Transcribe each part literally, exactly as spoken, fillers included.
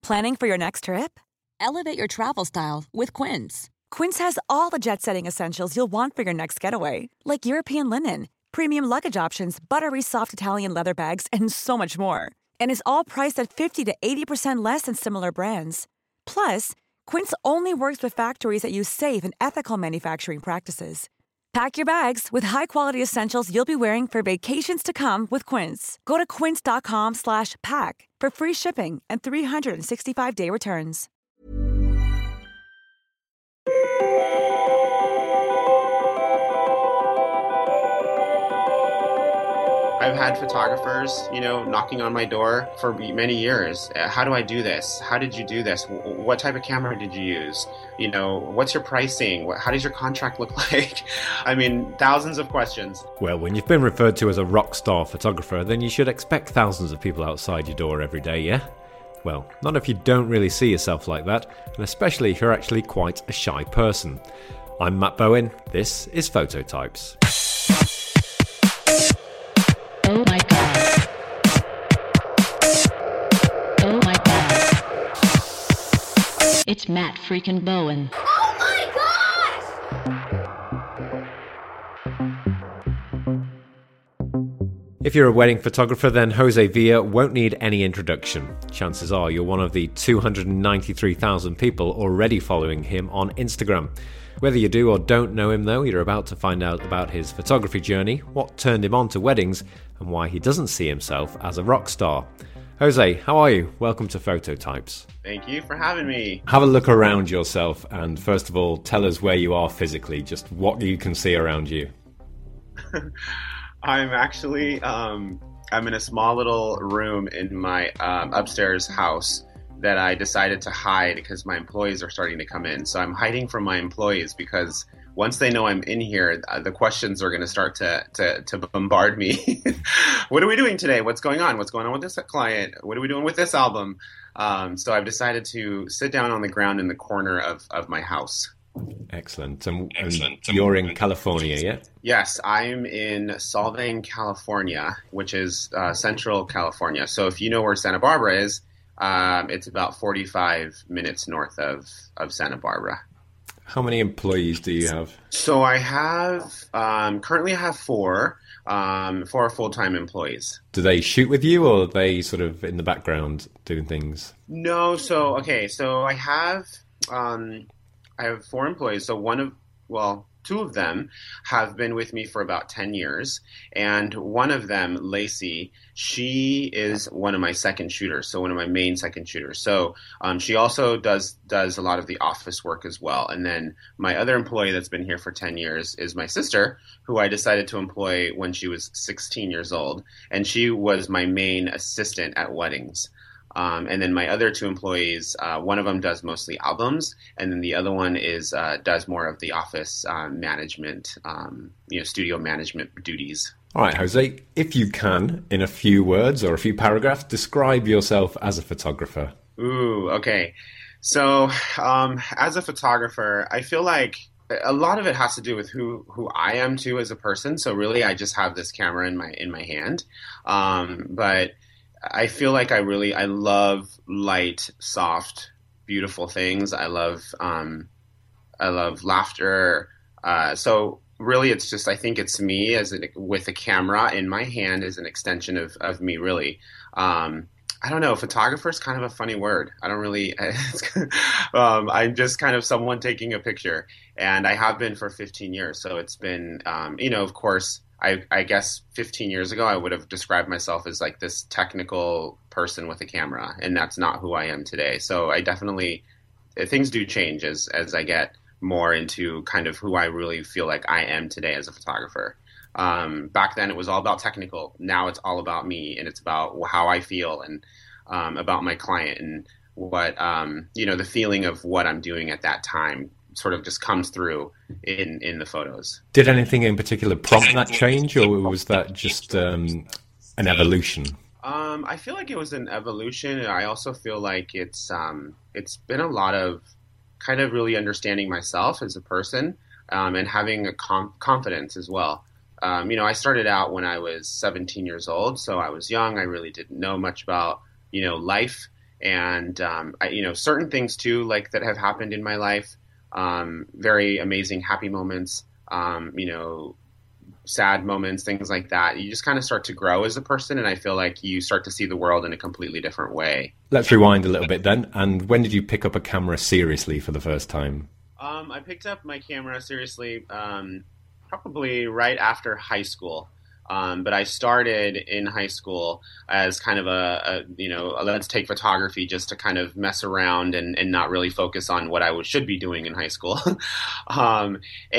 Planning for your next trip? Elevate your travel style with Quince. Quince has all the jet-setting essentials you'll want for your next getaway, like European linen, premium luggage options, buttery soft Italian leather bags, and so much more. And is all priced at fifty to eighty percent less than similar brands. Plus, Quince only works with factories that use safe and ethical manufacturing practices. Pack your bags with high-quality essentials you'll be wearing for vacations to come with Quince. Go to quince.com slash pack for free shipping and three sixty-five day returns. I've had photographers, you know, knocking on my door for many years. Uh, How do I do this? How did you do this? W- What type of camera did you use? You know, what's your pricing? What- How does your contract look like? I mean, thousands of questions. Well, when you've been referred to as a rock star photographer, then you should expect thousands of people outside your door every day, yeah? Well, not if you don't really see yourself like that, and especially if you're actually quite a shy person. I'm Matt Bowen, this is Phototypes. Oh my god. Oh my god. It's Matt freaking Bowen. Oh my gosh! If you're a wedding photographer, then Jose Villa won't need any introduction. Chances are you're one of the two hundred ninety-three thousand people already following him on Instagram. Whether you do or don't know him, though, you're about to find out about his photography journey, what turned him on to weddings, and why he doesn't see himself as a rock star. Jose, how are you? Welcome to Phototypes. Thank you for having me. Have a look around yourself, and first of all, tell us where you are physically, just what you can see around you. I'm actually, um, I'm in a small little room in my um, upstairs house that I decided to hide because my employees are starting to come in. So I'm hiding from my employees because once they know I'm in here, uh, the questions are going to start to to to bombard me. What are we doing today? What's going on? What's going on with this client? What are we doing with this album? Um, so I've decided to sit down on the ground in the corner of, of my house. Excellent. And, and Excellent. you're in California, yeah? Yes, I'm in Solvang, California, which is uh, central California. So if you know where Santa Barbara is, um, it's about forty-five minutes north of, of Santa Barbara. How many employees do you have? So I have, um, currently I have four, um, four full-time employees. Do they shoot with you, or are they sort of in the background doing things? No, so, okay, so I have, um, I have four employees. So one of, well, two of them have been with me for about ten years. And one of them, Lacey, she is one of my second shooters. So one of my main second shooters. So um, she also does, does a lot of the office work as well. And then my other employee that's been here for ten years is my sister, who I decided to employ when she was sixteen years old. And she was my main assistant at weddings. Um, and then my other two employees, uh, one of them does mostly albums, and then the other one is uh, does more of the office uh, management, um, you know, studio management duties. All right, Jose, if you can, in a few words or a few paragraphs, describe yourself as a photographer. Ooh, okay. So um, as a photographer, I feel like a lot of it has to do with who, who I am too as a person. So really, I just have this camera in my in my hand, um, but I feel like I really, I love light, soft, beautiful things. I love, um, I love laughter. Uh, so really it's just, I think it's me as a, with a camera in my hand is an extension of, of me really. Um, I don't know, photographer is kind of a funny word. I don't really, um, I'm just kind of someone taking a picture, and I have been for fifteen years. So it's been, um, you know, of course, I, I guess fifteen years ago, I would have described myself as like this technical person with a camera, and that's not who I am today. So I definitely, things do change as, as I get more into kind of who I really feel like I am today as a photographer. Um, back then it was all about technical. Now it's all about me, and it's about how I feel and um, about my client and what, um, you know, the feeling of what I'm doing at that time sort of just comes through in, in the photos. Did anything in particular prompt that change, or was that just um, an evolution? Um, I feel like it was an evolution, and I also feel like it's um, it's been a lot of kind of really understanding myself as a person um, and having a com- confidence as well. Um, you know, I started out when I was seventeen years old, so I was young. I really didn't know much about, you know, life. And, um, I, you know, certain things too, like that have happened in my life, um, very amazing, happy moments, um, you know, sad moments, things like that. You just kind of start to grow as a person. And I feel like you start to see the world in a completely different way. Let's rewind a little bit then. And when did you pick up a camera seriously for the first time? Um, I picked up my camera seriously, um, probably right after high school. Um, but I started in high school as kind of a, a you know, a let's take photography just to kind of mess around and, and not really focus on what I would, should be doing in high school. um,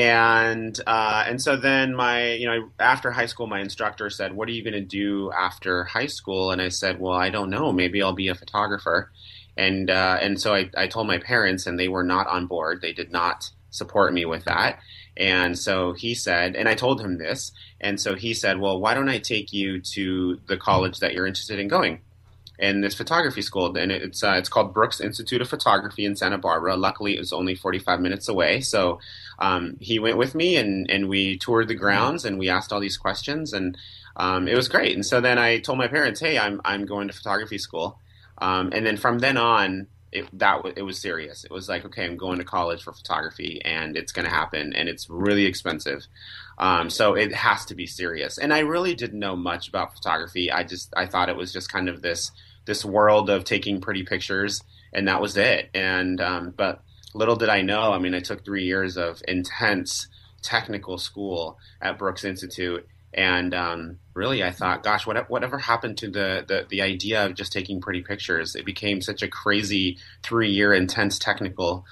and uh, and so then my, you know, after high school, my instructor said, "What are you going to do after high school?" And I said, "Well, I don't know. Maybe I'll be a photographer." And uh, and so I, I told my parents, and they were not on board. They did not support me with that. And so he said, and I told him this, and so he said, "Well, why don't I take you to the college that you're interested in going, and this photography school?" And it's uh, it's called Brooks Institute of Photography in Santa Barbara. Luckily, it was only forty-five minutes away. So um, he went with me, and, and we toured the grounds, and we asked all these questions, and um, it was great. And so then I told my parents, "Hey, I'm I'm going to photography school." Um, and then from then on, it, that w- it was serious. It was like, okay, I'm going to college for photography, and it's going to happen, and it's really expensive. Um, so it has to be serious. And I really didn't know much about photography. I just I thought it was just kind of this this world of taking pretty pictures, and that was it. And um, but little did I know. I mean, I took three years of intense technical school at Brooks Institute. And um, really, I thought, gosh, what, whatever happened to the, the, the idea of just taking pretty pictures? It became such a crazy three-year intense technical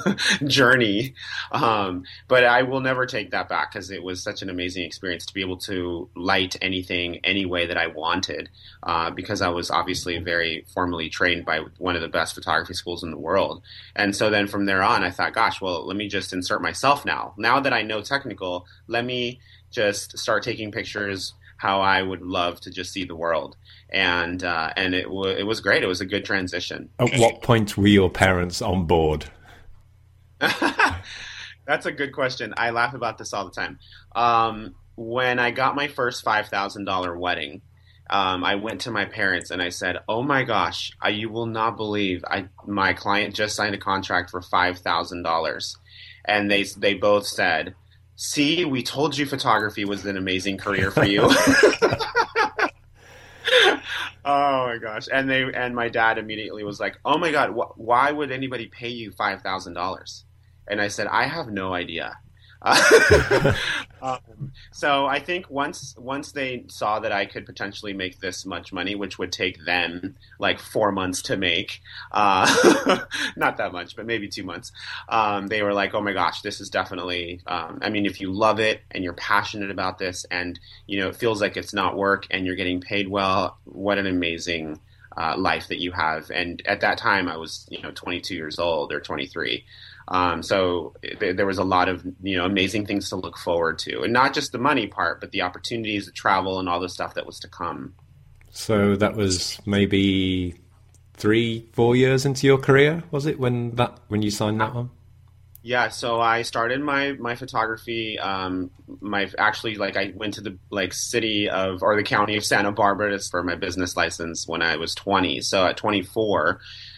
journey. Um, but I will never take that back, because it was such an amazing experience to be able to light anything any way that I wanted, uh, because I was obviously very formally trained by one of the best photography schools in the world. And so then from there on, I thought, gosh, well, let me just insert myself now. Now that I know technical, let me just start taking pictures how I would love to just see the world. And uh, and it, w- it was great. It was a good transition. At what point were your parents on board? That's a good question. I laugh about this all the time. Um, when I got my first five thousand dollars wedding, um, I went to my parents and I said, "Oh my gosh, I, you will not believe I my client just signed a contract for five thousand dollars." And they they both said, "See, we told you photography was an amazing career for you." Oh my gosh. And they and my dad immediately was like, "Oh my God, wh- why would anybody pay you five thousand dollars? And I said, "I have no idea." Uh, um, so I think once once they saw that I could potentially make this much money, which would take them like four months to make, uh, not that much, but maybe two months, um, they were like, "Oh my gosh, this is definitely, um, I mean, if you love it and you're passionate about this and, you know, it feels like it's not work and you're getting paid well, what an amazing uh, life that you have." And at that time I was, you know, twenty-two years old or twenty-three. Um, so th- there was a lot of, you know, amazing things to look forward to, and not just the money part, but the opportunities to travel and all the stuff that was to come. So that was maybe three, four years into your career, was it, when that when you signed that one? Yeah, so I started my my photography. Um, my actually like I went to the like city of or the county of Santa Barbara for my business license when I was twenty. So at twenty-four.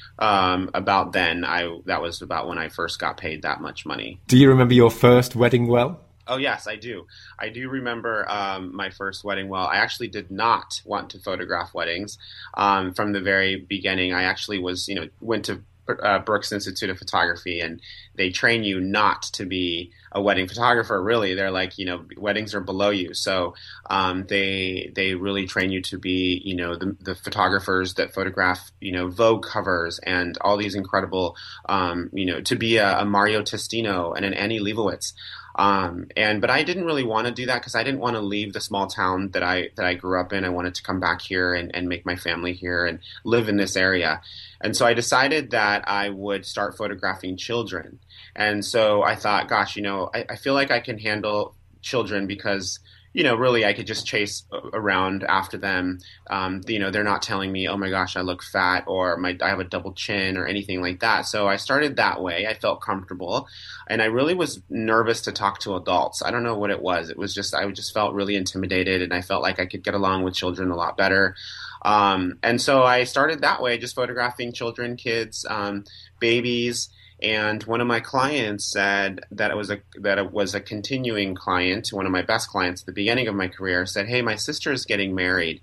Um, about then, I that was about when I first got paid that much money. Do you remember your first wedding well? Oh, yes, I do. I do remember um, my first wedding well. I actually did not want to photograph weddings um, from the very beginning. I actually was, you know, went to uh, Brooks Institute of Photography, and they train you not to be a wedding photographer. Really, they're like, you know, weddings are below you. So um, they they really train you to be, you know, the, the photographers that photograph, you know, Vogue covers and all these incredible, um, you know, to be a, a Mario Testino and an Annie Leibovitz. Um, and, but I didn't really want to do that because I didn't want to leave the small town that I, that I grew up in. I wanted to come back here and, and make my family here and live in this area. And so I decided that I would start photographing children. And so I thought, gosh, you know, I, I feel like I can handle children because, you know, really I could just chase around after them. Um, you know, they're not telling me, "Oh my gosh, I look fat," or my, I have a double chin or anything like that. So I started that way. I felt comfortable, and I really was nervous to talk to adults. I don't know what it was. It was just, I just felt really intimidated, and I felt like I could get along with children a lot better. Um, and so I started that way, just photographing children, kids, um, babies. And one of my clients said that it was a that it was a continuing client, one of my best clients at the beginning of my career, said, "Hey, my sister is getting married,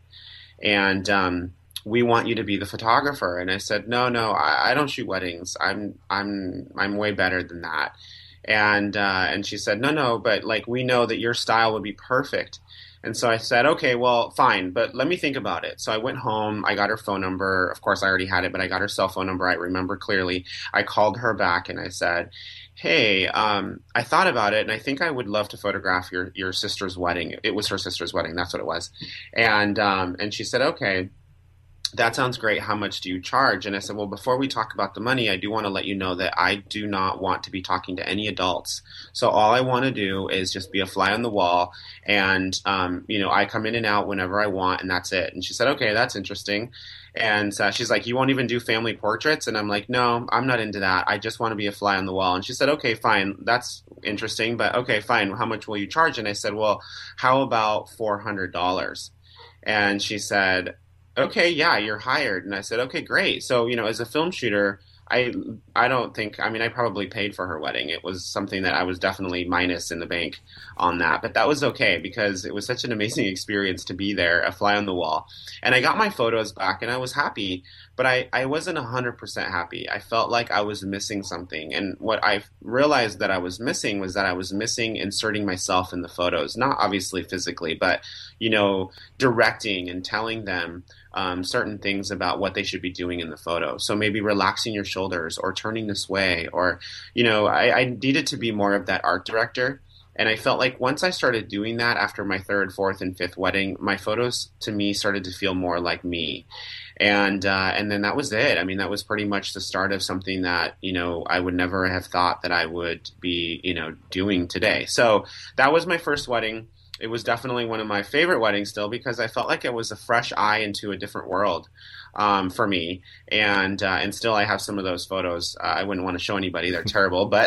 and um, we want you to be the photographer." And I said, "No, no, I, I don't shoot weddings. I'm I'm I'm way better than that." And uh, and she said, "No, no, but like we know that your style would be perfect." And so I said, "Okay, well, fine, but let me think about it." So I went home. I got her phone number. Of course, I already had it, but I got her cell phone number. I remember clearly. I called her back and I said, "Hey, um, I thought about it, and I think I would love to photograph your your sister's wedding." It was her sister's wedding. That's what it was. And um, and she said, "Okay, that sounds great. How much do you charge?" And I said, "Well, before we talk about the money, I do want to let you know that I do not want to be talking to any adults. So all I want to do is just be a fly on the wall. And, um, you know, I come in and out whenever I want, and that's it." And she said, "Okay, that's interesting." And uh, she's like, "You won't even do family portraits?" And I'm like, "No, I'm not into that. I just want to be a fly on the wall." And she said, "Okay, fine. That's interesting. But okay, fine. How much will you charge?" And I said, "Well, how about four hundred dollars? And she said, "Okay, yeah, you're hired." And I said, "Okay, great." So, you know, as a film shooter, I I don't think, I mean, I probably paid for her wedding. It was something that I was definitely minus in the bank on that. But that was okay because it was such an amazing experience to be there, a fly on the wall. And I got my photos back and I was happy, but I, I wasn't one hundred percent happy. I felt like I was missing something. And what I realized that I was missing was that I was missing inserting myself in the photos, not obviously physically, but, you know, directing and telling them Um, certain things about what they should be doing in the photo. So maybe relaxing your shoulders or turning this way, or, you know, I, I needed to be more of that art director. And I felt like once I started doing that after my third, fourth, and fifth wedding, my photos to me started to feel more like me. And uh, and then that was it. I mean, that was pretty much the start of something that, you know, I would never have thought that I would be, you know, doing today. So that was my first wedding. It was definitely one of my favorite weddings still because I felt like it was a fresh eye into a different world um, for me. And uh, and still I have some of those photos. Uh, I wouldn't want to show anybody. They're terrible. But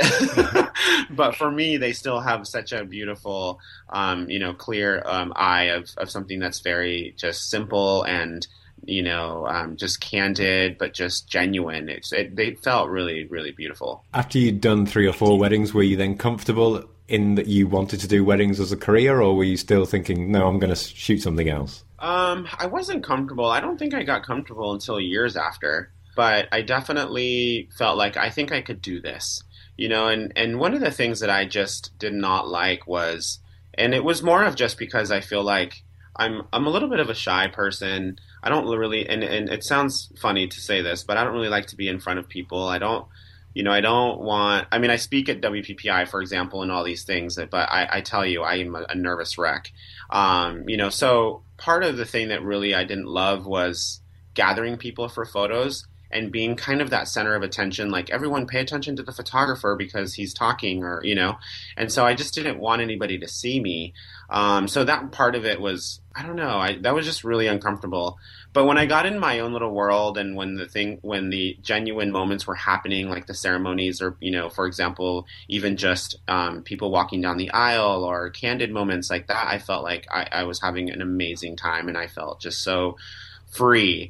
but for me, they still have such a beautiful, um, you know, clear um, eye of, of something that's very just simple and, you know, um, just candid, but just genuine. It's, it, they felt really, really beautiful. After you'd done three or four weddings, were you then comfortable in that you wanted to do weddings as a career, or were you still thinking, no, I'm going to shoot something else? Um, I wasn't comfortable. I don't think I got comfortable until years after, but I definitely felt like I think I could do this, you know, and, and one of the things that I just did not like was, and it was more of just because I feel like I'm, I'm a little bit of a shy person. I don't really, and, and it sounds funny to say this, but I don't really like to be in front of people. I don't, You know, I don't want, I mean, I speak at W P P I, for example, and all these things, but I, I tell you, I am a, a nervous wreck. Um, you know, so part of the thing that really I didn't love was gathering people for photos and being kind of that center of attention, like everyone pay attention to the photographer because he's talking, or, you know, and so I just didn't want anybody to see me. Um, so that part of it was, I don't know, I, that was just really uncomfortable. But when I got in my own little world, and when the thing, when the genuine moments were happening, like the ceremonies, or, you know, for example, even just um, people walking down the aisle, or candid moments like that, I felt like I, I was having an amazing time, and I felt just so free.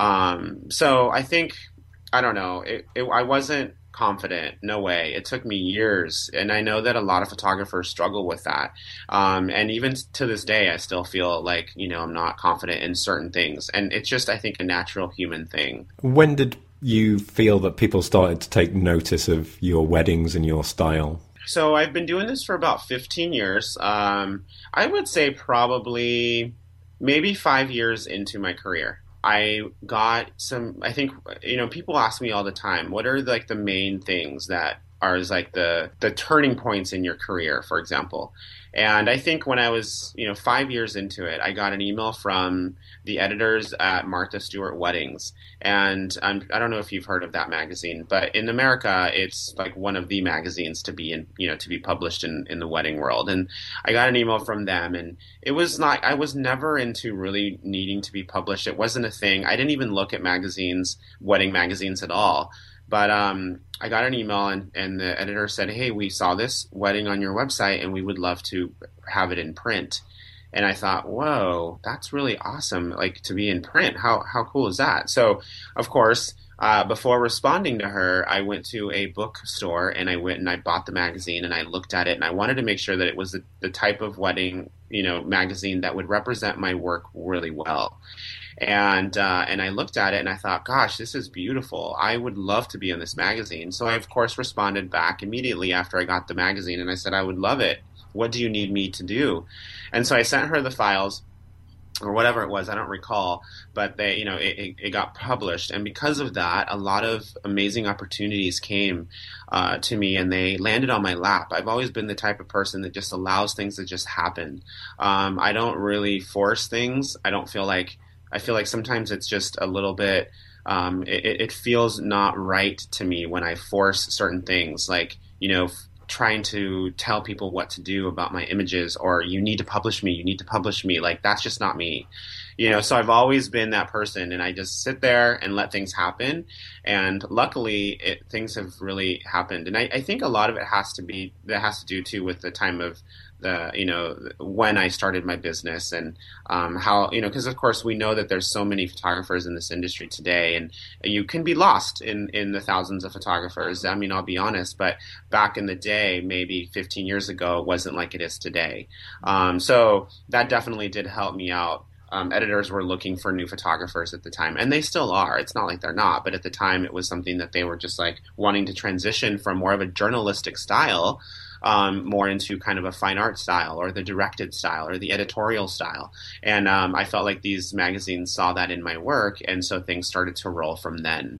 Um, so I think, I don't know, it, it, I wasn't confident. No way. It took me years. And I know that a lot of photographers struggle with that. Um, and even to this day, I still feel like, you know, I'm not confident in certain things. And it's just, I think, a natural human thing. When did you feel that people started to take notice of your weddings and your style? So I've been doing this for about fifteen years. Um, I would say probably maybe five years into my career. I got some, I think, you know, people ask me all the time, what are like the main things that are like the, the turning points in your career, for example. And I think when I was, you know, five years into it, I got an email from the editors at Martha Stewart Weddings. And um, I don't know if you've heard of that magazine, but in America, it's like one of the magazines to be in, you know, to be published in, in the wedding world. And I got an email from them, and it was not, I was never into really needing to be published. It wasn't a thing. I didn't even look at magazines, wedding magazines at all. But um, I got an email, and, and the editor said, hey, we saw this wedding on your website, and we would love to have it in print. And I thought, whoa, that's really awesome. Like to be in print. How, how cool is that? So of course, uh, before responding to her, I went to a bookstore and I went and I bought the magazine and I looked at it and I wanted to make sure that it was the, the type of wedding, you know, magazine that would represent my work really well. And uh, and I looked at it and I thought, gosh, this is beautiful. I would love to be in this magazine. So I, of course, responded back immediately after I got the magazine. And I said, I would love it. What do you need me to do? And so I sent her the files or whatever it was. I don't recall. But they, you know, it, it, it got published. And because of that, a lot of amazing opportunities came uh, to me and they landed on my lap. I've always been the type of person that just allows things to just happen. Um, I don't really force things. I don't feel like I feel like sometimes it's just a little bit, um, it, it feels not right to me when I force certain things, like, you know, f- trying to tell people what to do about my images, or you need to publish me, you need to publish me. Like, that's just not me. You know, so I've always been that person, and I just sit there and let things happen. And luckily, it, things have really happened. And I, I think a lot of it has to be, that has to do too with the time of the, you know, when I started my business and um, how, you know, because of course we know that there's so many photographers in this industry today, and you can be lost in, in the thousands of photographers. I mean, I'll be honest, but back in the day, maybe fifteen years ago, it wasn't like it is today. Um, so that definitely did help me out. Um, editors were looking for new photographers at the time, and they still are. It's not like they're not, but at the time it was something that they were just like wanting to transition from more of a journalistic style um, more into kind of a fine art style, or the directed style, or the editorial style. And um, I felt like these magazines saw that in my work, and so things started to roll from then.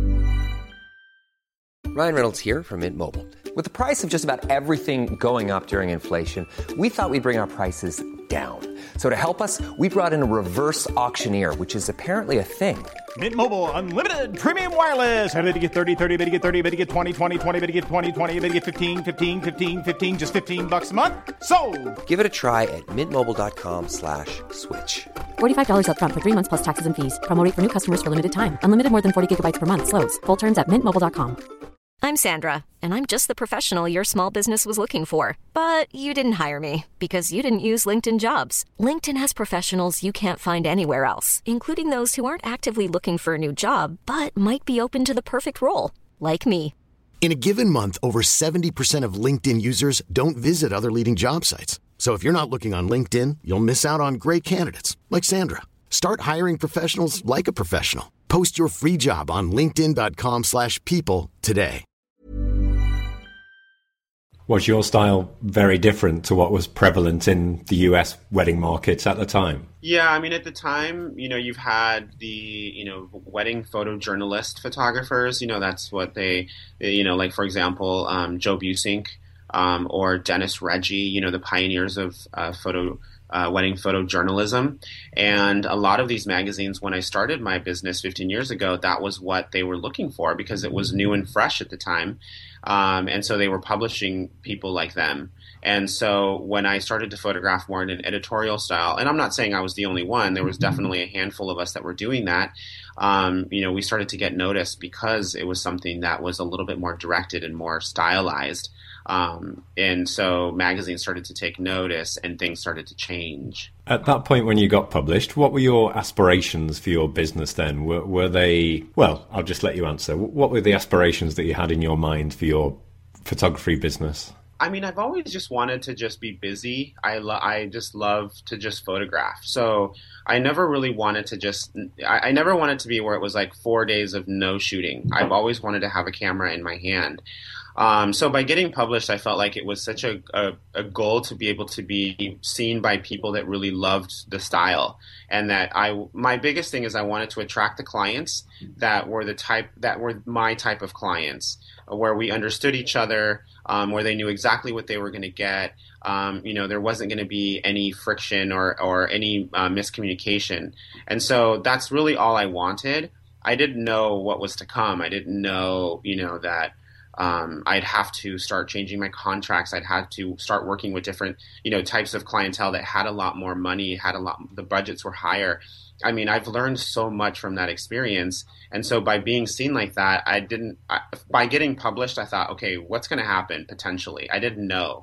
Ryan Reynolds here from Mint Mobile. With the price of just about everything going up during inflation, we thought we'd bring our prices down. So to help us, we brought in a reverse auctioneer, which is apparently a thing. Mint Mobile Unlimited Premium Wireless. How to get thirty, thirty, how to get thirty, how to get twenty, twenty, twenty, how to get twenty, twenty, how to get fifteen, fifteen, fifteen, fifteen, just fifteen bucks a month? Sold! Give it a try at mintmobile.com slash switch. forty-five dollars up front for three months plus taxes and fees. Promo rate for new customers for limited time. Unlimited more than forty gigabytes per month. Slows full terms at mint mobile dot com. I'm Sandra, and I'm just the professional your small business was looking for. But you didn't hire me because you didn't use LinkedIn Jobs. LinkedIn has professionals you can't find anywhere else, including those who aren't actively looking for a new job, but might be open to the perfect role, like me. In a given month, over seventy percent of LinkedIn users don't visit other leading job sites. So if you're not looking on LinkedIn, you'll miss out on great candidates, like Sandra. Start hiring professionals like a professional. Post your free job on linkedin.com slash people today. Was your style very different to what was prevalent in the U S wedding markets at the time? Yeah, I mean, at the time, you know, you've had the, you know, wedding photojournalist photographers. You know, that's what they, you know, like, for example, um, Joe Busink um, or Dennis Reggie, you know, the pioneers of uh, photo Uh, wedding photojournalism. And a lot of these magazines, when I started my business fifteen years ago, that was what they were looking for because it was new and fresh at the time. Um, and so they were publishing people like them. And so when I started to photograph more in an editorial style, and I'm not saying I was the only one, there was definitely a handful of us that were doing that. Um, you know, we started to get noticed because it was something that was a little bit more directed and more stylized. Um, and so magazines started to take notice and things started to change. At that point when you got published, what were your aspirations for your business then? Were, were they, well, I'll just let you answer. What were the aspirations that you had in your mind for your photography business? I mean, I've always just wanted to just be busy. I, lo- I just love to just photograph. So I never really wanted to just, I, I never wanted to be where it was like four days of no shooting. I've always wanted to have a camera in my hand. Um, so by getting published, I felt like it was such a, a, a goal to be able to be seen by people that really loved the style. And that I, my biggest thing is I wanted to attract the clients that were the type, that were my type of clients, where we understood each other, um, where they knew exactly what they were going to get. Um, you know, there wasn't going to be any friction or, or any uh, miscommunication. And so that's really all I wanted. I didn't know what was to come. I didn't know, you know, that Um, I'd have to start changing my contracts. I'd have to start working with different, you know, types of clientele that had a lot more money, had a lot, the budgets were higher. I mean, I've learned so much from that experience. And so by being seen like that, I didn't, I, by getting published, I thought, okay, what's going to happen potentially? I didn't know.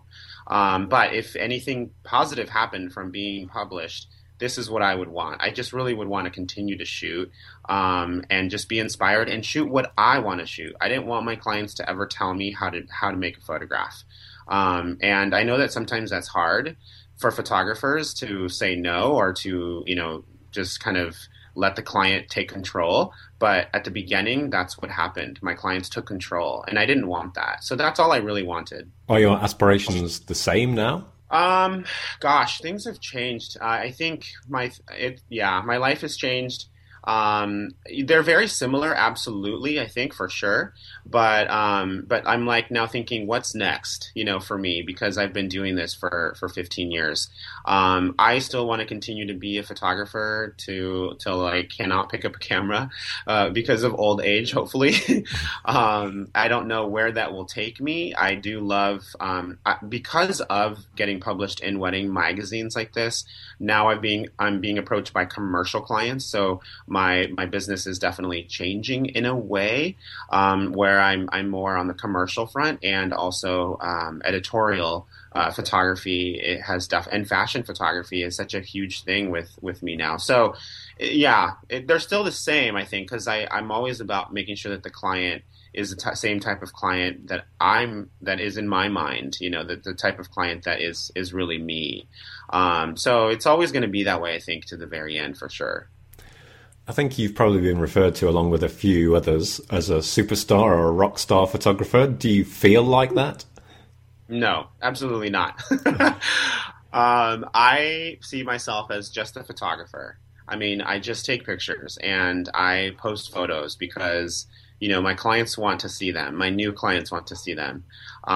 Um, but if anything positive happened from being published, this is what I would want. I just really would want to continue to shoot um, and just be inspired and shoot what I want to shoot. I didn't want my clients to ever tell me how to how to make a photograph. Um, and I know that sometimes that's hard for photographers to say no or to, you know, just kind of let the client take control. But at the beginning, that's what happened. My clients took control and I didn't want that. So that's all I really wanted. Are your aspirations the same now? Um, gosh, things have changed. Uh, I think my, it, yeah, my life has changed. Um, they're very similar, absolutely, I think for sure. But, um, but I'm like now thinking, what's next, you know, for me, because I've been doing this for, for fifteen years. Um, I still want to continue to be a photographer to, till I cannot pick up a camera, uh, because of old age, hopefully. um, I don't know where that will take me. I do love, um, I, because of getting published in wedding magazines like this, now I'm being, I'm being approached by commercial clients. So my, my business is definitely changing in a way, um, where I'm I'm more on the commercial front and also um, editorial uh, photography. It has def- and fashion photography is such a huge thing with, with me now. So yeah, it, they're still the same, I think, because I I'm always about making sure that the client is the t- same type of client that I'm that is in my mind. You know, the, the type of client that is is really me. Um, so it's always going to be that way, I think, to the very end for sure. I think you've probably been referred to, along with a few others, as a superstar or a rock star photographer. Do you feel like that? No, absolutely not. um, I see myself as just a photographer. I mean, I just take pictures and I post photos because, you know, my clients want to see them. My new clients want to see them.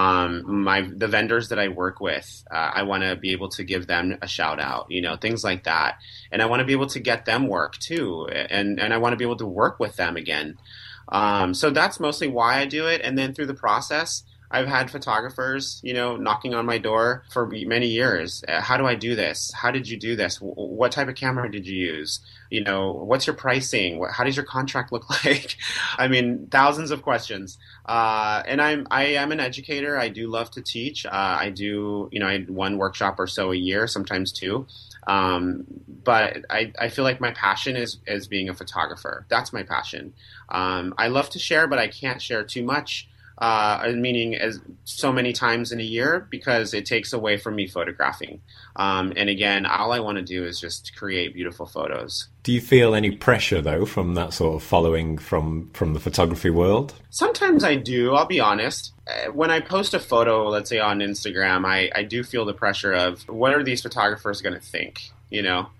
Um, my the vendors that I work with, uh, I want to be able to give them a shout out, you know, things like that. And I want to be able to get them work too. And, and I want to be able to work with them again. Um, so that's mostly why I do it. And then through the process, I've had photographers, you know, knocking on my door for many years. Uh, how do I do this? How did you do this? W- what type of camera did you use? You know, what's your pricing? What, how does your contract look like? I mean, thousands of questions. Uh, and I'm, I am an educator. I do love to teach. Uh, I do, you know, I one workshop or so a year, sometimes two. Um, but I, I feel like my passion is, is being a photographer. That's my passion. Um, I love to share, but I can't share too much. Uh, meaning as so many times in a year because it takes away from me photographing. Um, and again, all I want to do is just create beautiful photos. Do you feel any pressure, though, from that sort of following from, from the photography world? Sometimes I do, I'll be honest. When I post a photo, let's say on Instagram, I, I do feel the pressure of what are these photographers going to think? You know,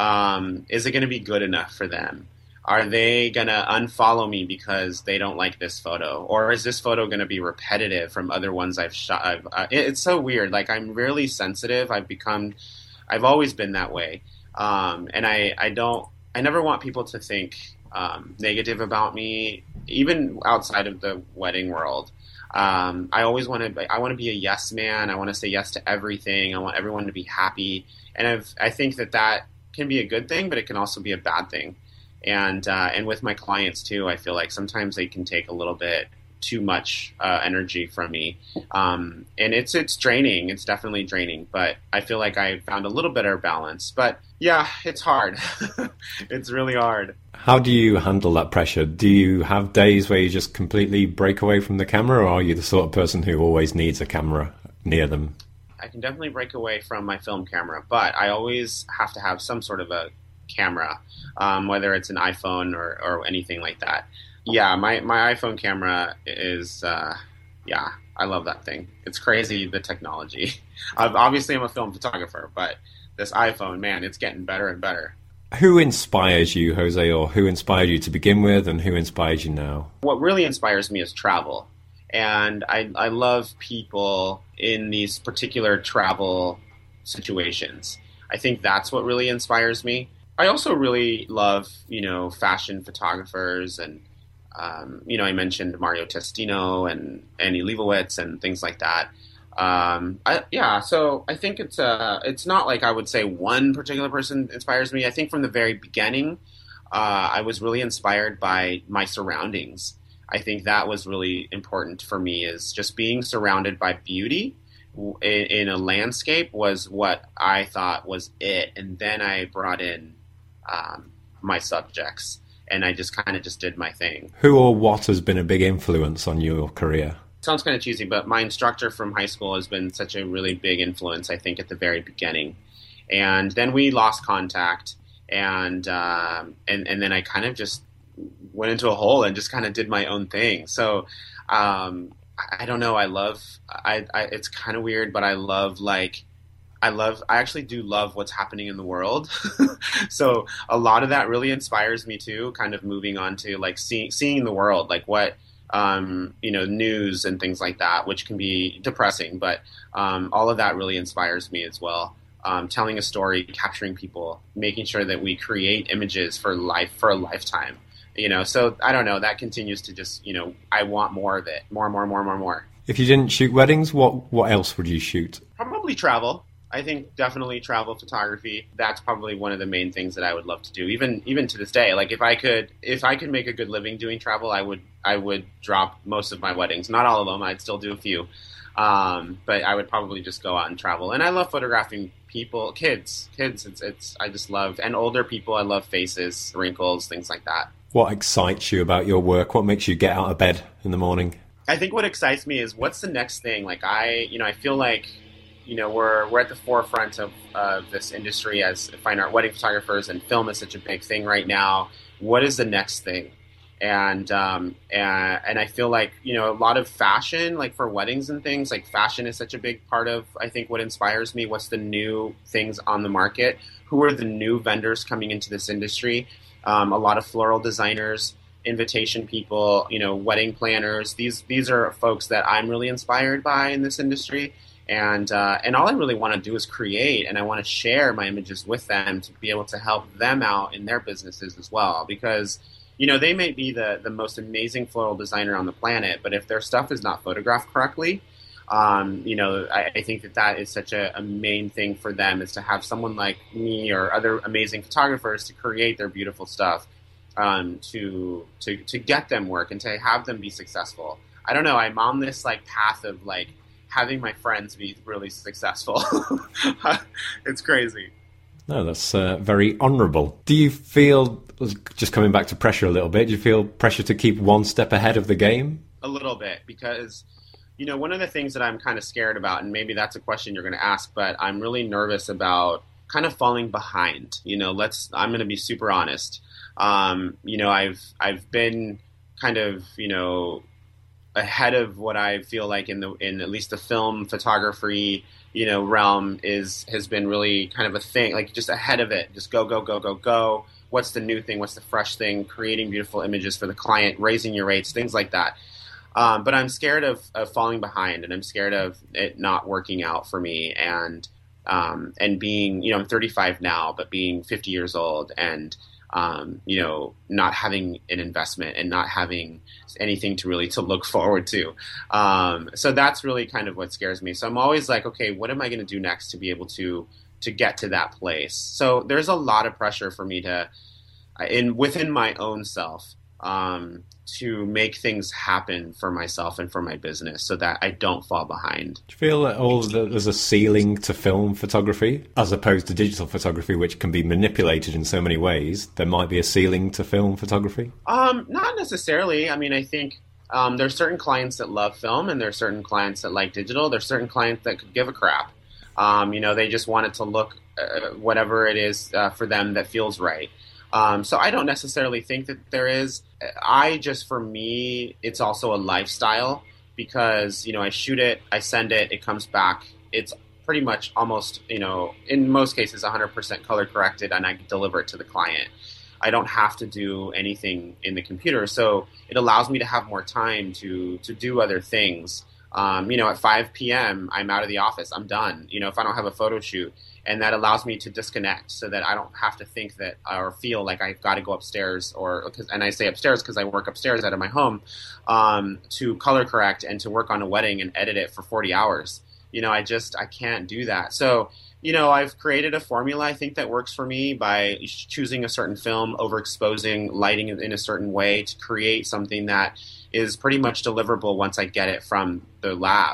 um, is it going to be good enough for them? Are they going to unfollow me because they don't like this photo? Or is this photo going to be repetitive from other ones I've shot? I've, uh, it, it's so weird. Like, I'm really sensitive. I've become, I've always been that way. Um, and I, I don't, I never want people to think um, negative about me, even outside of the wedding world. Um, I always want to, I want to be a yes man. I want to say yes to everything. I want everyone to be happy. And I've, I think that that can be a good thing, but it can also be a bad thing. And uh, and with my clients too, I feel like sometimes they can take a little bit too much uh, energy from me, um, and it's it's draining. It's definitely draining. But I feel like I found a little better balance. But yeah, it's hard. It's really hard. How do you handle that pressure? Do you have days where you just completely break away from the camera, or are you the sort of person who always needs a camera near them? I can definitely break away from my film camera, but I always have to have some sort of a camera, um, whether it's an iPhone or, or anything like that. Yeah, my, my iPhone camera is, uh, yeah, I love that thing. It's crazy, the technology. Obviously, I'm a film photographer, but this iPhone, man, it's getting better and better. Who inspires you, Jose, or who inspired you to begin with, and who inspires you now? What really inspires me is travel. And I, I love people in these particular travel situations. I think that's what really inspires me. I also really love, you know, fashion photographers and, um, you know, I mentioned Mario Testino and Annie Leibovitz and things like that. Um, I, yeah, so I think it's uh, it's not like I would say one particular person inspires me. I think from the very beginning, uh, I was really inspired by my surroundings. I think that was really important for me, is just being surrounded by beauty in, in a landscape was what I thought was it. And then I brought in um, my subjects, and I just kind of just did my thing. Who or what has been a big influence on your career? Sounds kind of cheesy, but my instructor from high school has been such a really big influence, I think, at the very beginning. And then we lost contact, and um, and and then I kind of just went into a hole and just kind of did my own thing. So um, I, I don't know. I love. I, I it's kind of weird, but I love like. I love. I actually do love what's happening in the world. So a lot of that really inspires me too. Kind of moving on to like seeing seeing the world, like what. Um, you know, news and things like that, which can be depressing, but um, all of that really inspires me as well. Um, telling a story, capturing people, making sure that we create images for life, for a lifetime, you know, so I don't know, that continues to just, you know, I want more of it, more, more, more, more, more. If you didn't shoot weddings, what, what else would you shoot? Probably travel. I think definitely travel photography. That's probably one of the main things that I would love to do, even even to this day. Like if I could, if I could make a good living doing travel, I would I would drop most of my weddings. Not all of them. I'd still do a few, um, but I would probably just go out and travel. And I love photographing people, kids, kids. It's it's I just love, and older people. I love faces, wrinkles, things like that. What excites you about your work? What makes you get out of bed in the morning? I think what excites me is what's the next thing. Like I, you know, I feel like. You know, we're we're at the forefront of uh, this industry as fine art wedding photographers, and film is such a big thing right now. What is the next thing? And um, and and I feel like, you know, a lot of fashion, like for weddings and things, like fashion is such a big part of, I think, what inspires me. What's the new things on the market? Who are the new vendors coming into this industry? Um, a lot of floral designers, invitation people, you know, wedding planners. These these are folks that I'm really inspired by in this industry. And uh, and all I really want to do is create, and I want to share my images with them to be able to help them out in their businesses as well. Because, you know, they may be the, the most amazing floral designer on the planet, but if their stuff is not photographed correctly, um, you know, I, I think that that is such a, a main thing for them, is to have someone like me or other amazing photographers to create their beautiful stuff, um, to to to get them work and to have them be successful. I don't know. I'm on this like path of like. Having my friends be really successful. It's crazy. No, that's uh, very honourable. Do you feel, just coming back to pressure a little bit, do you feel pressure to keep one step ahead of the game? A little bit, because, you know, one of the things that I'm kind of scared about, and maybe that's a question you're going to ask, but I'm really nervous about kind of falling behind. You know, let's, I'm going to be super honest. Um, you know, I've, I've been kind of, you know, ahead of what I feel like in the in at least the film photography, you know, realm is has been really kind of a thing, like just ahead of it. Just go, go, go, go, go. What's the new thing? What's the fresh thing? Creating beautiful images for the client, raising your rates, things like that. Um, but I'm scared of, of falling behind, and I'm scared of it not working out for me, and um, and being, you know, I'm thirty-five now, but being fifty years old, and Um, you know, not having an investment and not having anything to really to look forward to. Um, so that's really kind of what scares me. So I'm always like, okay, what am I going to do next to be able to to get to that place? So there's a lot of pressure for me to, in within my own self, um, to make things happen for myself and for my business so that I don't fall behind. Do you feel that all the, there's a ceiling to film photography as opposed to digital photography, which can be manipulated in so many ways? There might be a ceiling to film photography? Um, not necessarily. I mean, I think um, there's certain clients that love film, and there's certain clients that like digital. There's certain clients that could give a crap. Um, you know, they just want it to look uh, whatever it is uh, for them that feels right. Um, so I don't necessarily think that there is. I just, for me, it's also a lifestyle, because, you know, I shoot it, I send it, it comes back. It's pretty much almost, you know, in most cases, one hundred percent color corrected, and I deliver it to the client. I don't have to do anything in the computer. So it allows me to have more time to, to do other things. Um, you know, at five p.m., I'm out of the office. I'm done. You know, if I don't have a photo shoot. And that allows me to disconnect so that I don't have to think that or feel like I've got to go upstairs or – and I say upstairs because I work upstairs out of my home um, to color correct and to work on a wedding and edit it for forty hours. You know, I just – I can't do that. So, you know, I've created a formula I think that works for me by choosing a certain film, overexposing, lighting it in a certain way to create something that is pretty much deliverable once I get it from the lab.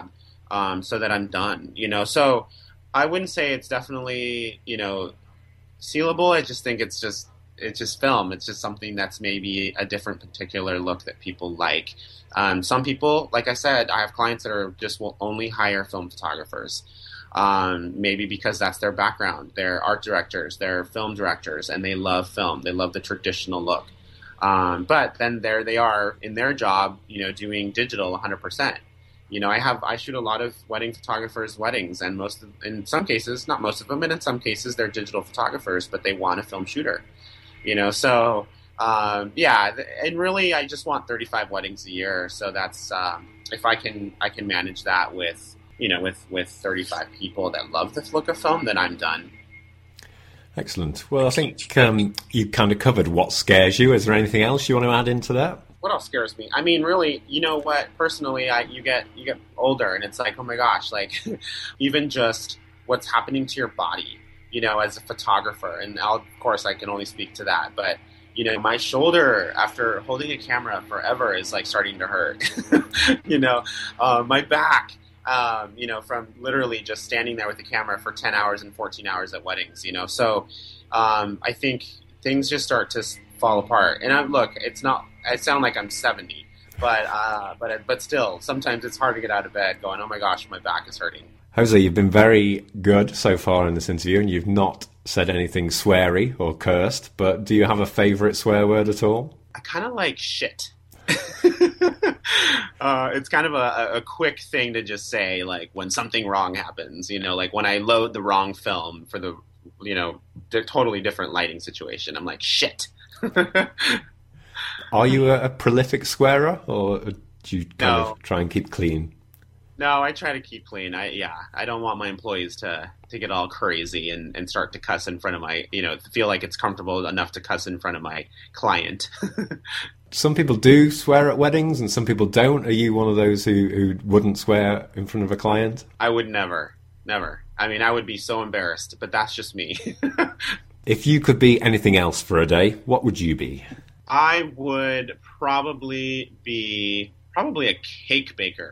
um, so that I'm done. You know, so I wouldn't say it's definitely, you know, sealable. I just think it's just it's just film. It's just something that's maybe a different particular look that people like. Um, some people, like I said, I have clients that are just will only hire film photographers. Um, maybe because that's their background. They're art directors, they're film directors, and they love film. They love the traditional look. Um, but then there they are in their job, you know, doing digital one hundred percent. You know, I have I shoot a lot of wedding photographers' weddings, and most of, in some cases, not most of them, and in some cases they're digital photographers, but they want a film shooter. You know, so um, yeah, and really, I just want thirty-five weddings a year. So that's um, if I can I can manage that with. You know, with, with thirty-five people that love the look of film, then I'm done. Excellent. Well, I think um, you kind of covered what scares you. Is there anything else you want to add into that? What else scares me? I mean, really, you know what? Personally, I, you get you get older, and it's like, oh my gosh, like even just what's happening to your body, you know, as a photographer. And I'll, of course, I can only speak to that, but you know, my shoulder after holding a camera forever is like starting to hurt. you know, uh, my back. Um, you know, from literally just standing there with the camera for ten hours and fourteen hours at weddings, you know. So um, I think things just start to fall apart. And I, look, it's not, I sound like I'm seventy, but, uh, but, but still, sometimes it's hard to get out of bed going, oh my gosh, my back is hurting. Jose, you've been very good so far in this interview, and you've not said anything sweary or cursed, but do you have a favorite swear word at all? I kind of like shit. uh, it's kind of a, a quick thing to just say, like when something wrong happens, you know, like when I load the wrong film for the, you know, the totally different lighting situation, I'm like, shit. Are you a, a prolific swearer, or do you kind No. of try and keep clean? No, I try to keep clean. I yeah, I don't want my employees to, to get all crazy and, and start to cuss in front of my, you know, feel like it's comfortable enough to cuss in front of my client. Some people do swear at weddings and some people don't. Are you one of those who, who wouldn't swear in front of a client? I would never, never. I mean, I would be so embarrassed, but that's just me. If you could be anything else for a day, what would you be? I would probably be probably a cake baker.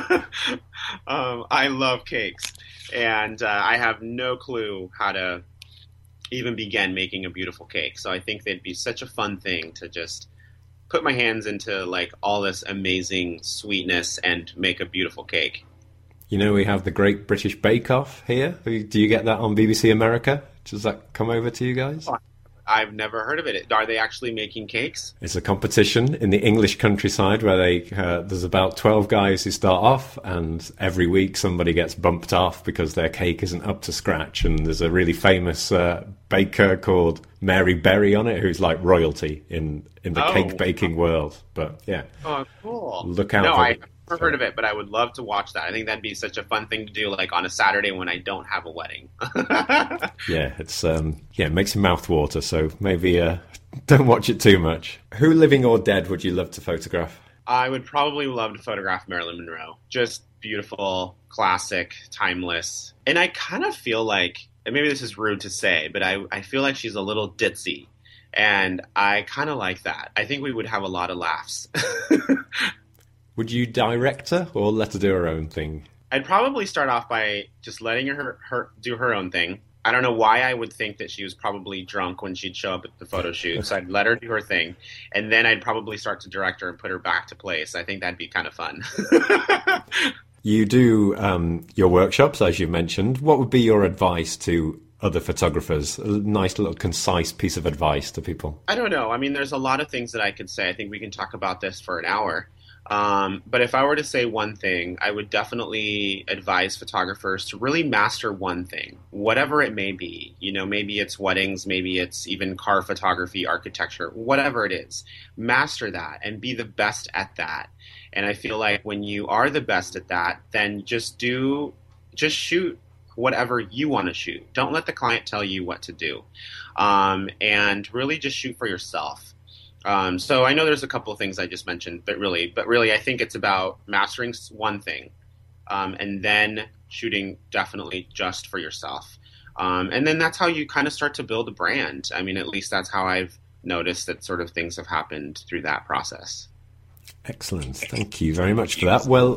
um, I love cakes, and uh, I have no clue how to even begin making a beautiful cake. So I think they'd be such a fun thing to just put my hands into, like, all this amazing sweetness and make a beautiful cake. You know, we have the Great British Bake Off here. Do you get that on B B C America? Does that come over to you guys? Oh, I've never heard of it. Are they actually making cakes? It's a competition in the English countryside where they uh, there's about twelve guys who start off, and every week somebody gets bumped off because their cake isn't up to scratch. And there's a really famous uh, baker called Mary Berry on it, who's like royalty in, in the Oh. cake baking world. But yeah, Oh, cool. look out No, for I've the- never heard of it, but I would love to watch that. I think that'd be such a fun thing to do, like on a Saturday when I don't have a wedding. yeah, it's um, yeah, it makes your mouth water. So maybe uh, don't watch it too much. Who, living or dead, would you love to photograph? I would probably love to photograph Marilyn Monroe. Just beautiful, classic, timeless. And I kind of feel like, and maybe this is rude to say, but I, I feel like she's a little ditzy. And I kind of like that. I think we would have a lot of laughs. Would you direct her or let her do her own thing? I'd probably start off by just letting her, her do her own thing. I don't know why I would think that she was probably drunk when she'd show up at the photo shoot. So I'd let her do her thing. And then I'd probably start to direct her and put her back to place. I think that'd be kind of fun. You do um, your workshops, as you mentioned. What would be your advice to other photographers? A nice little concise piece of advice to people. I don't know. I mean, there's a lot of things that I could say. I think we can talk about this for an hour. Um, but if I were to say one thing, I would definitely advise photographers to really master one thing, whatever it may be. You know, maybe it's weddings, maybe it's even car photography, architecture, whatever it is. Master that and be the best at that. And I feel like when you are the best at that, then just do, just shoot whatever you want to shoot. Don't let the client tell you what to do. Um, and really just shoot for yourself. Um, so I know there's a couple of things I just mentioned, but really, but really, I think it's about mastering one thing, um, and then shooting definitely just for yourself. Um, and then that's how you kind of start to build a brand. I mean, at least that's how I've noticed that sort of things have happened through that process. Excellent. Thank you very much for that. Well,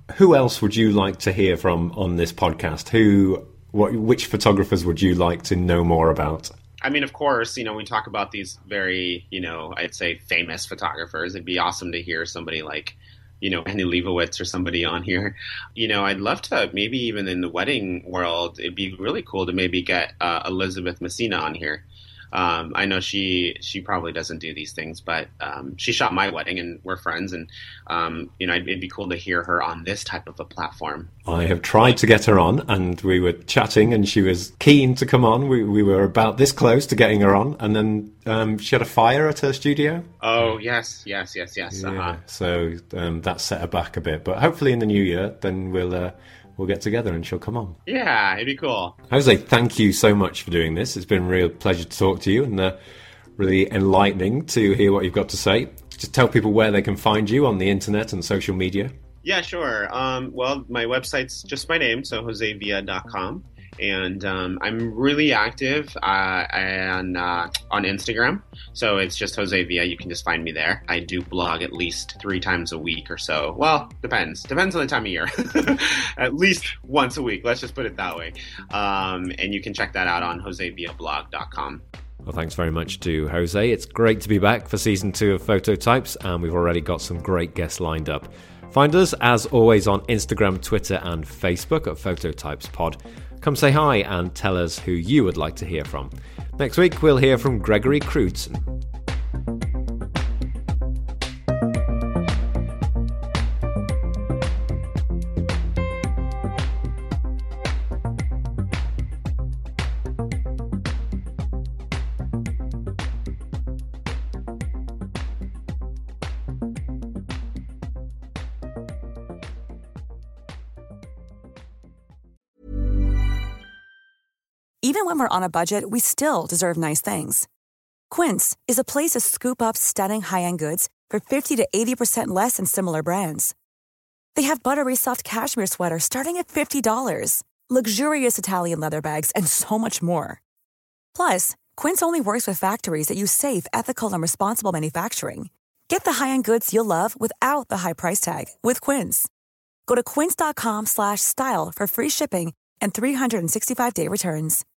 Who else would you like to hear from on this podcast? Who, what, which photographers would you like to know more about? I mean, of course, you know, we talk about these very, you know, I'd say famous photographers. It'd be awesome to hear somebody like, you know, Annie Leibovitz or somebody on here. You know, I'd love to, maybe even in the wedding world, it'd be really cool to maybe get uh, Elizabeth Messina on here. Um, I know she she probably doesn't do these things, but um, she shot my wedding and we're friends. And, um, you know, it'd be cool to hear her on this type of a platform. I have tried to get her on and we were chatting and she was keen to come on. We, we were about this close to getting her on. And then um, she had a fire at her studio. Oh, yes, yes, yes, yes. Yeah, uh-huh. So um, that set her back a bit. But hopefully in the new year, then we'll... Uh, We'll get together and she'll come on. Yeah, it'd be cool. Jose, thank you so much for doing this. It's been a real pleasure to talk to you and uh, really enlightening to hear what you've got to say. Just tell people where they can find you on the internet and social media. Yeah, sure. Um, well, my website's just my name, so jose villa dot com. And um, I'm really active uh, on, uh, on Instagram. So it's just Jose Villa. You can just find me there. I do blog at least three times a week or so. Well, depends. Depends on the time of year. At least once a week. Let's just put it that way. Um, and you can check that out on jose villa blog dot com. Well, thanks very much to Jose. It's great to be back for season two of Phototypes, and we've already got some great guests lined up. Find us, as always, on Instagram, Twitter, and Facebook at Phototypes Pod. Come say hi and tell us who you would like to hear from. Next week, we'll hear from Gregory Crutzen. Even when we're on a budget, we still deserve nice things. Quince is a place to scoop up stunning high-end goods for fifty to eighty percent less than similar brands. They have buttery soft cashmere sweaters starting at fifty dollars, luxurious Italian leather bags, and so much more. Plus, Quince only works with factories that use safe, ethical, and responsible manufacturing. Get the high-end goods you'll love without the high price tag with Quince. Go to quince dot com slash style for free shipping and three sixty-five day returns.